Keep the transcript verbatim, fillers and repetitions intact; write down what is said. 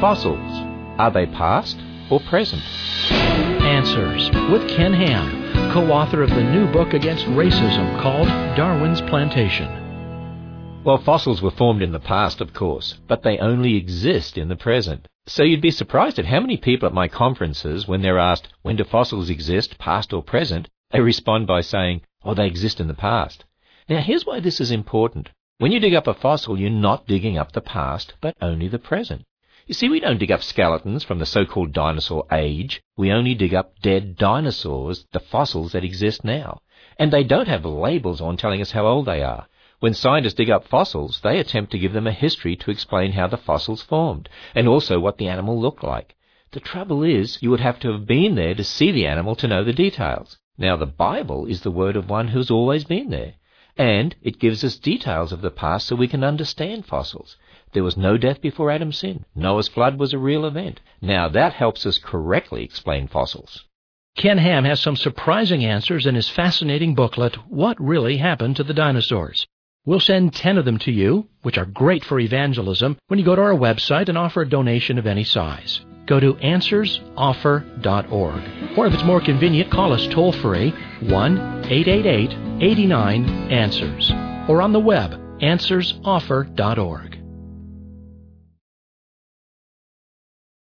Fossils, are they past or present? Answers with Ken Ham, co-author of the new book against racism called Darwin's Plantation. Well, fossils were formed in the past, of course, but they only exist in the present. So you'd be surprised at how many people at my conferences, when they're asked, when do fossils exist, past or present, they respond by saying, oh, they exist in the past. Now, here's why this is important. When you dig up a fossil, you're not digging up the past, but only the present. You see, we don't dig up skeletons from the so-called dinosaur age. We only dig up dead dinosaurs, the fossils that exist now. And they don't have labels on telling us how old they are. When scientists dig up fossils, they attempt to give them a history to explain how the fossils formed, and also what the animal looked like. The trouble is, you would have to have been there to see the animal to know the details. Now, the Bible is the word of one who's always been there. And it gives us details of the past so we can understand fossils. There was no death before Adam's sin. Noah's flood was a real event. Now that helps us correctly explain fossils. Ken Ham has some surprising answers in his fascinating booklet, What Really Happened to the Dinosaurs? We'll send ten of them to you, which are great for evangelism, when you go to our website and offer a donation of any size. Go to answers offer dot org. Or if it's more convenient, call us toll-free, one eight eight eight, eight nine, answers. Or on the web, answers offer dot org.